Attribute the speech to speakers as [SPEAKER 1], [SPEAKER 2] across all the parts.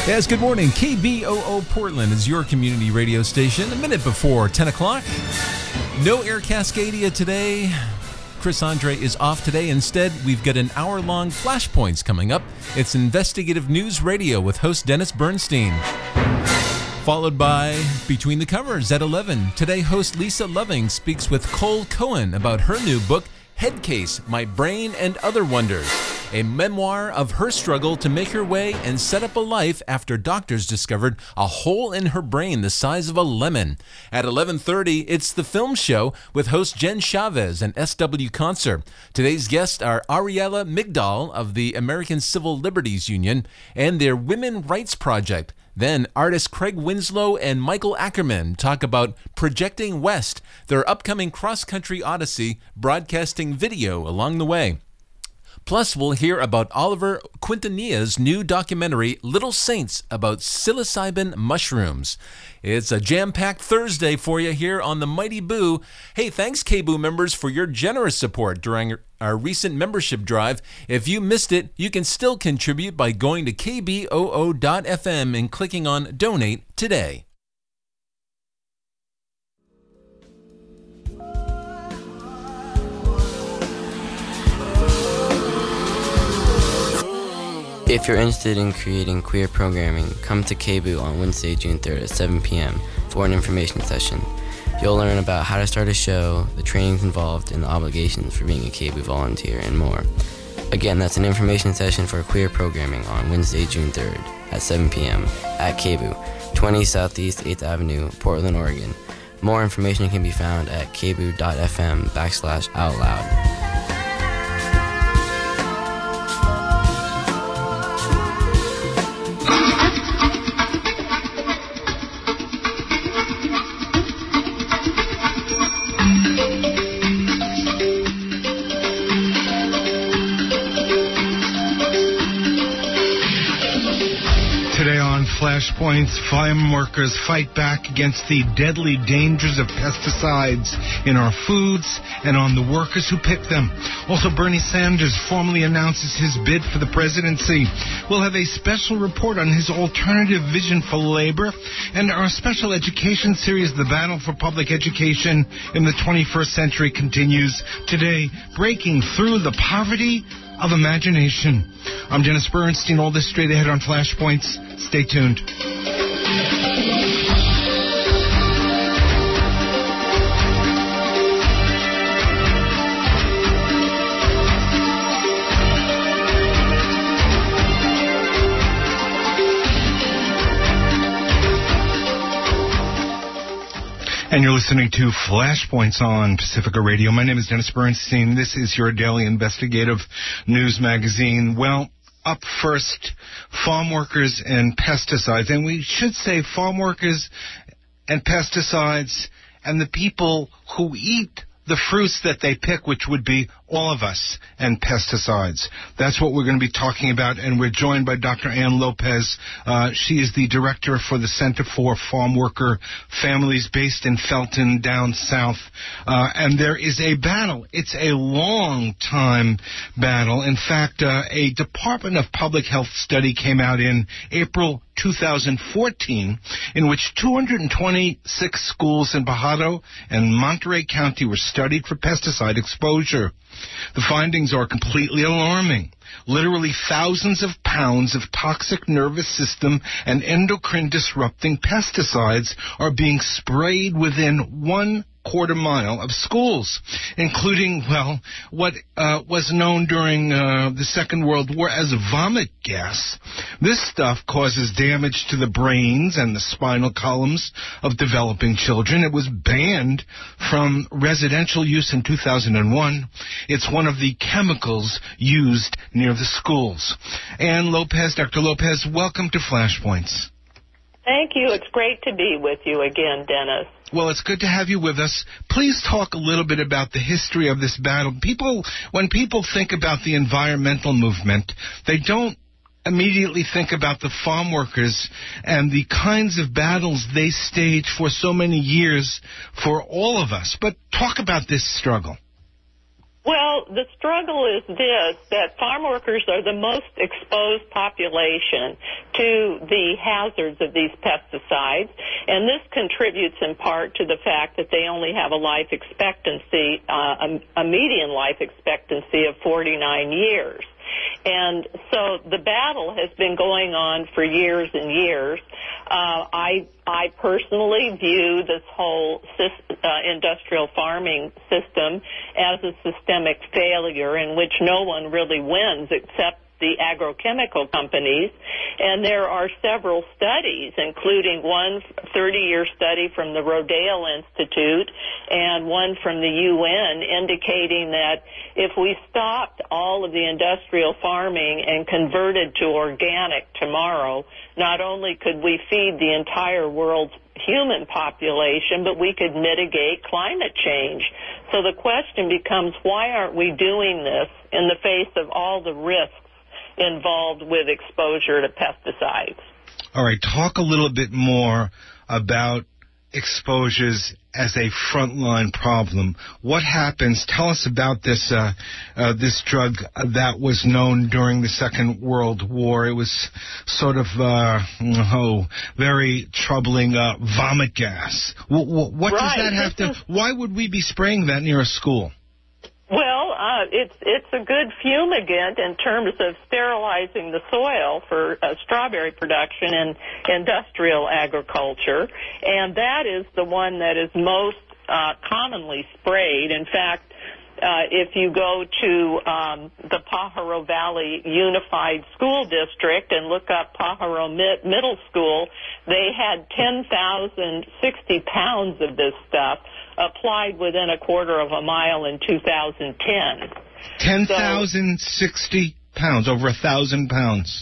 [SPEAKER 1] Yes, good morning. KBOO Portland is your community radio station. A minute before 10 o'clock. No Air Cascadia today. Chris Andre is off today. Instead, we've got an hour-long Flashpoints coming up. It's investigative news radio with host Dennis Bernstein. Followed by Between the Covers at 11. Today, host Lisa Loving speaks with Cole Cohen about her new book, Headcase, My Brain and Other Wonders, a memoir of her struggle to make her way and set up a life after doctors discovered a hole in her brain the size of a lemon. At 11:30, it's The Film Show with host Jen Chavez and SW Concert. Today's guests are Ariella Migdal of the American Civil Liberties Union and their Women Rights Project. Then artists Craig Winslow and Michael Ackerman talk about Projecting West, their upcoming cross-country odyssey, broadcasting video along the way. Plus, we'll hear about Oliver Quintanilla's new documentary, Little Saints, about psilocybin mushrooms. It's a jam-packed Thursday for you here on the Mighty Boo. Hey, thanks, KBOO members, for your generous support during our recent membership drive. If you missed it, you can still contribute by going to kboo.fm and clicking on Donate today.
[SPEAKER 2] If you're interested in creating queer programming, come to KBOO on Wednesday, June 3rd at 7 p.m. for an information session. You'll learn about how to start a show, the trainings involved, and the obligations for being a KBOO volunteer, and more. Again, that's an information session for queer programming on Wednesday, June 3rd at 7 p.m. at KBOO, 20 Southeast 8th Avenue, Portland, Oregon. More information can be found at kboo.fm/outloud.
[SPEAKER 3] Flashpoints, farm workers fight back against the deadly dangers of pesticides in our foods and on the workers who pick them. Also, Bernie Sanders formally announces his bid for the presidency. We'll have a special report on his alternative vision for labor, and our special education series, The Battle for Public Education in the 21st Century, continues today, breaking through the poverty of imagination. I'm Dennis Bernstein. All this straight ahead on Flashpoints. Stay tuned. And you're listening to Flashpoints on Pacifica Radio. My name is Dennis Bernstein. This is your daily investigative news magazine. Well, up first, farm workers and pesticides. And we should say farm workers and pesticides and the people who eat the fruits that they pick, which would be all of us, and pesticides. That's what we're going to be talking about, and we're joined by Dr. Ann Lopez. She is the director for the Center for Farm Worker Families based in Felton, down south. And there is a battle. It's a long-time battle. In fact, a Department of Public Health study came out in April 2014, in which 226 schools in Pajaro and Monterey County were studied for pesticide exposure. The findings are completely alarming. Literally thousands of pounds of toxic nervous system and endocrine disrupting pesticides are being sprayed within 1/4 mile of schools, including, well, what was known during the Second World War as vomit gas. This stuff causes damage to the brains and the spinal columns of developing children. It was banned from residential use in 2001. It's one of the chemicals used near the schools. Ann Lopez, Dr. Lopez, welcome to Flashpoints.
[SPEAKER 4] Thank you. It's great to be with you again, Dennis.
[SPEAKER 3] Well, it's good to have you with us. Please talk a little bit about the history of this battle. When people think about the environmental movement, they don't immediately think about the farm workers and the kinds of battles they staged for so many years for all of us. But talk about this struggle.
[SPEAKER 4] Well, the struggle is this, that farm workers are the most exposed population to the hazards of these pesticides, and this contributes in part to the fact that they only have a life expectancy, a median life expectancy of 49 years. And so the battle has been going on for years and years. I personally view this whole industrial farming system as a systemic failure in which no one really wins except the agrochemical companies. And there are several studies, including one 30-year study from the Rodale Institute and one from the UN, indicating that if we stopped all of the industrial farming and converted to organic tomorrow, not only could we feed the entire world's human population, but we could mitigate climate change. So the question becomes, why aren't we doing this in the face of all the risks involved with exposure to pesticides?
[SPEAKER 3] All right, talk a little bit more about exposures as a frontline problem. What happens? Tell us about this this drug that was known during the Second World War. It was sort of very troubling vomit gas. What does that have to? Why would we be spraying that near a school?
[SPEAKER 4] Well, it's a good fumigant in terms of sterilizing the soil for strawberry production in industrial agriculture, and that is the one that is most commonly sprayed. In fact, if you go to the Pajaro Valley Unified School District and look up Pajaro Middle School, they had 10,060 pounds of this stuff applied within a quarter of a mile in 2010.
[SPEAKER 3] 10,060 pounds, over 1,000 pounds.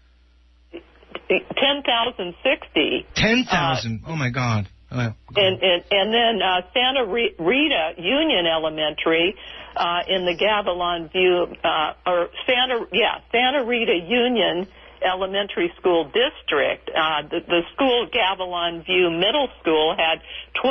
[SPEAKER 4] 10,060.
[SPEAKER 3] 10,000. Oh my God.
[SPEAKER 4] And then Santa Rita Union Elementary in the Gavilan View, Santa Rita Union Elementary School District, the school Gavilan View Middle School had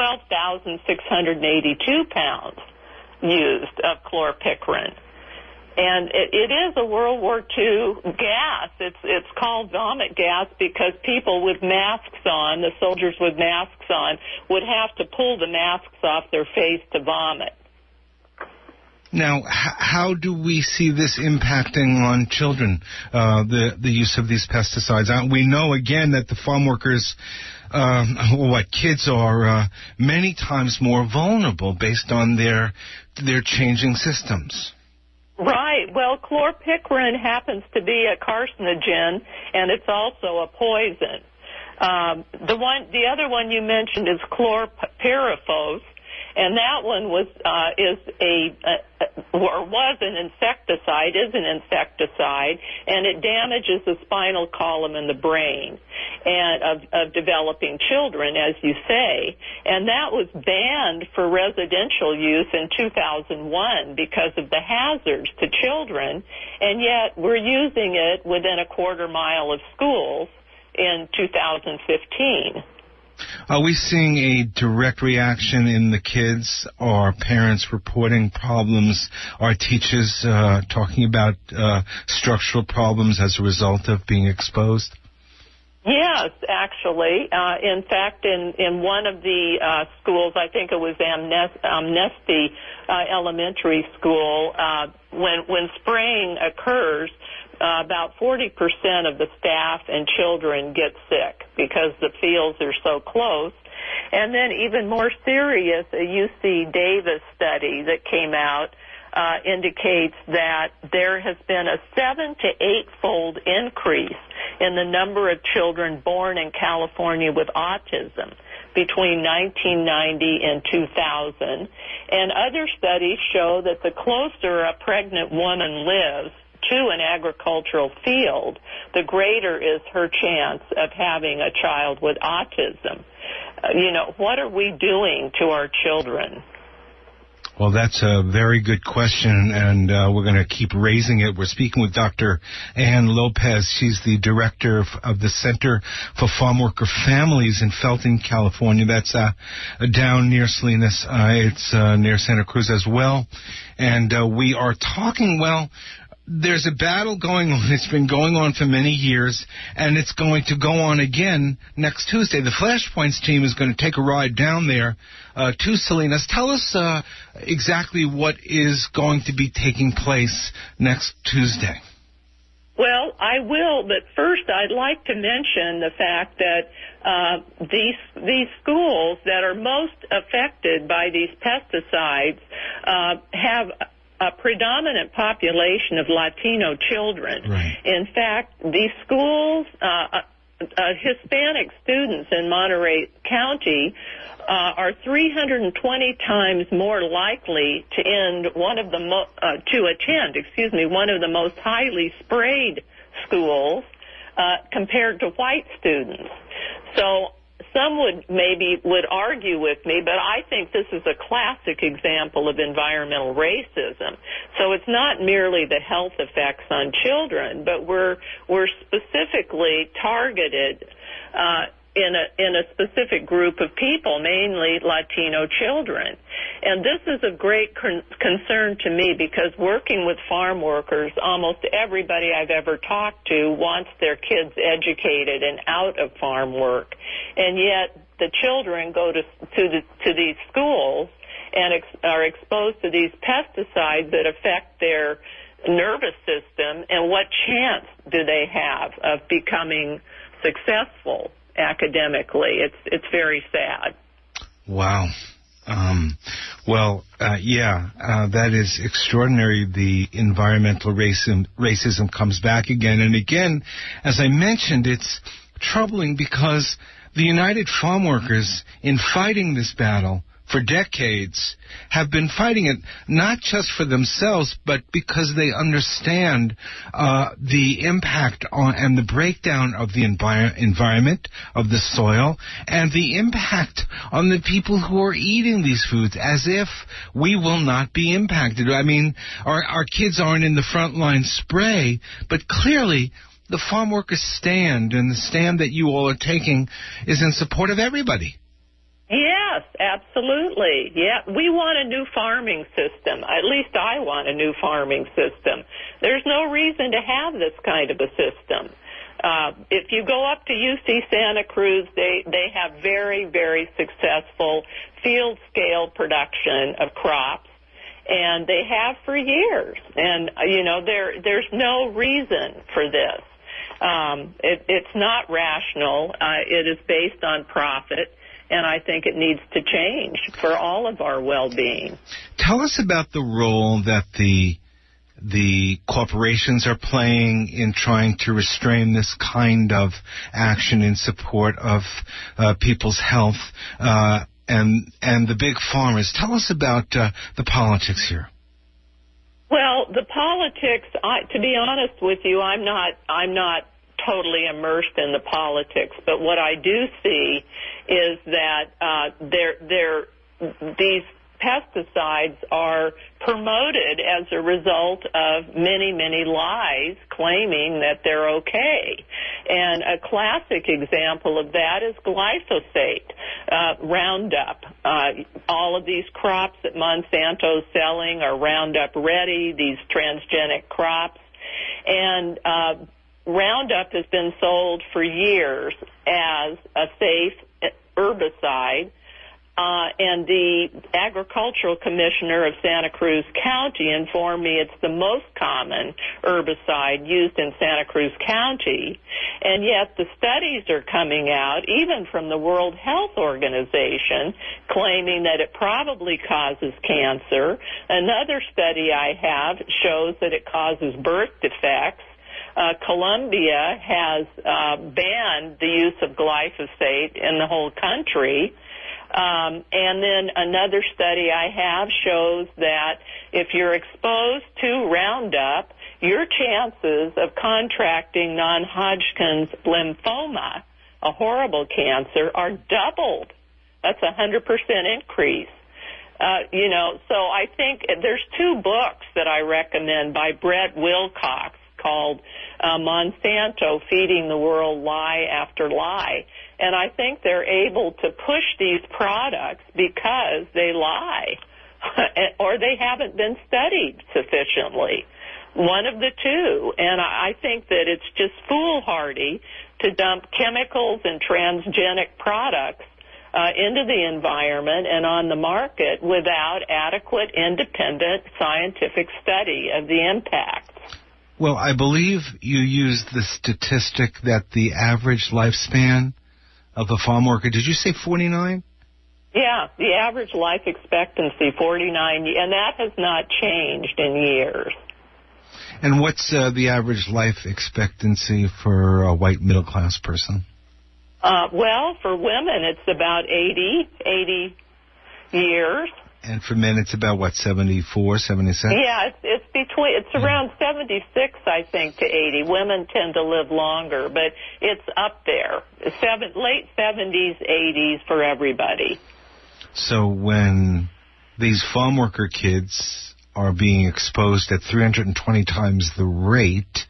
[SPEAKER 4] 12,682 pounds used of chlorpicrin. And it is a World War II gas. It's called vomit gas because people with masks on, the soldiers with masks on, would have to pull the masks off their face to vomit.
[SPEAKER 3] Now, how do we see this impacting on children, the use of these pesticides? We know, again, that the farm workers, kids are many times more vulnerable based on their changing systems.
[SPEAKER 4] Right. Well, chlorpicrin happens to be a carcinogen, and it's also a poison. The other one you mentioned is chlorpyrifos, and that one was an insecticide, is an insecticide, and it damages the spinal column and the brain and of developing children, as you say. And that was banned for residential use in 2001 because of the hazards to children, and yet we're using it within a quarter mile of schools in 2015.
[SPEAKER 3] Are we seeing a direct reaction in the kids? Are parents reporting problems? Are teachers talking about structural problems as a result of being exposed?
[SPEAKER 4] Yes, actually. In fact, in one of the schools, I think it was Amnesty Elementary School, when spraying occurs, about 40% of the staff and children get sick because the fields are so close. And then even more serious, a UC Davis study that came out indicates that there has been a 7 to 8-fold increase in the number of children born in California with autism between 1990 and 2000. And other studies show that the closer a pregnant woman lives to an agricultural field, the greater is her chance of having a child with autism. What are we doing to our children?
[SPEAKER 3] Well, that's a very good question, and we're going to keep raising it. We're speaking with Dr. Ann Lopez. She's the director of the Center for Farm Worker Families in Felton, California. That's down near Salinas. It's near Santa Cruz as well. And we are talking, there's a battle going on. It's been going on for many years, and it's going to go on again next Tuesday. The Flashpoints team is going to take a ride down there to Salinas. Tell us exactly what is going to be taking place next Tuesday.
[SPEAKER 4] Well, I will, but first I'd like to mention the fact that these schools that are most affected by these pesticides have a predominant population of Latino children.
[SPEAKER 3] Right.
[SPEAKER 4] In fact, these schools, Hispanic students in Monterey County are 320 times more likely to attend one of the most highly sprayed schools compared to white students. So some would argue with me, but I think this is a classic example of environmental racism. So it's not merely the health effects on children, but we're specifically targeted in a specific group of people, mainly Latino children. And this is of great concern to me because working with farm workers, almost everybody I've ever talked to wants their kids educated and out of farm work. And yet the children go to these schools and are exposed to these pesticides that affect their nervous system, and what chance do they have of becoming successful academically? It's very sad.
[SPEAKER 3] Wow. That is extraordinary. The environmental racism comes back again and again. As I mentioned, it's troubling because the United Farm Workers, in fighting this battle for decades, have been fighting it not just for themselves, but because they understand the impact on and the breakdown of the environment, of the soil, and the impact on the people who are eating these foods, as if we will not be impacted. I mean, our kids aren't in the front line spray, but clearly the farm workers stand, and the stand that you all are taking is in support of everybody.
[SPEAKER 4] Yes, absolutely. Yeah, we want a new farming system. At least I want a new farming system. There's no reason to have this kind of a system. If you go up to UC Santa Cruz, they have very, very successful field-scale production of crops, and they have for years. And, there's no reason for this. It's not rational. It is based on profit. And I think it needs to change for all of our well-being.
[SPEAKER 3] Tell us about the role that the corporations are playing in trying to restrain this kind of action in support of people's health and the big farmers. Tell us about the politics here.
[SPEAKER 4] Well, the politics, to be honest with you, I'm not totally immersed in the politics, but what I do see is that these pesticides are promoted as a result of many, many lies claiming that they're okay. And a classic example of that is glyphosate, Roundup. All of these crops that Monsanto's selling are Roundup ready, these transgenic crops. And Roundup has been sold for years as a safe herbicide, and the agricultural commissioner of Santa Cruz County informed me it's the most common herbicide used in Santa Cruz County, and yet the studies are coming out, even from the World Health Organization, claiming that it probably causes cancer. Another study I have shows that it causes birth defects. Colombia has banned the use of glyphosate in the whole country. And then another study I have shows that if you're exposed to Roundup, your chances of contracting non-Hodgkin's lymphoma, a horrible cancer, are doubled. That's a 100% increase. So I think there's two books that I recommend by Brett Wilcox called Monsanto, Feeding the World Lie After Lie. And I think they're able to push these products because they lie or they haven't been studied sufficiently. One of the two. And I think that it's just foolhardy to dump chemicals and transgenic products into the environment and on the market without adequate, independent scientific study of the impacts.
[SPEAKER 3] Well, I believe you used the statistic that the average lifespan of a farm worker, did you say 49?
[SPEAKER 4] Yeah, the average life expectancy, 49, and that has not changed in years.
[SPEAKER 3] And what's the average life expectancy for a white middle-class person?
[SPEAKER 4] Well, for women, it's about 80 years.
[SPEAKER 3] And for men, it's about, 74, 76?
[SPEAKER 4] Yeah, it's around 76, I think, to 80. Women tend to live longer, but it's up there. Late 70s, 80s for everybody.
[SPEAKER 3] So when these farm worker kids are being exposed at 320 times the rate,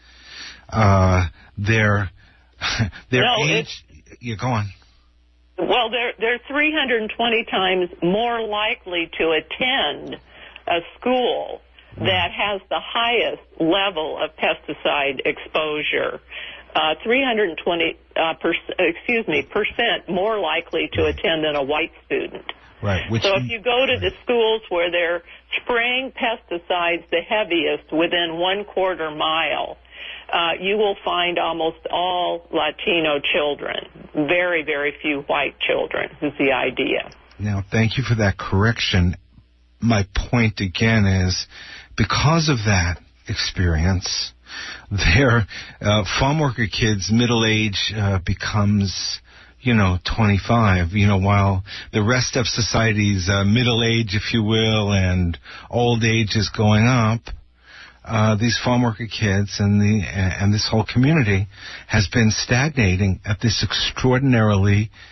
[SPEAKER 3] their age... Yeah, go on.
[SPEAKER 4] Well, they're 320 times more likely to attend a school that has the highest level of pesticide exposure. 320 percent more likely to attend than a white student.
[SPEAKER 3] Right.
[SPEAKER 4] So if you go to the schools where they're spraying pesticides the heaviest within 1/4 mile, you will find almost all Latino children. Very, very few white children is the idea.
[SPEAKER 3] Now, thank you for that correction. My point again is, because of that experience, their farm worker kids' middle age becomes, 25, while the rest of society's middle age, if you will, and old age is going up. These farm worker kids and this whole community has been stagnating at this extraordinarily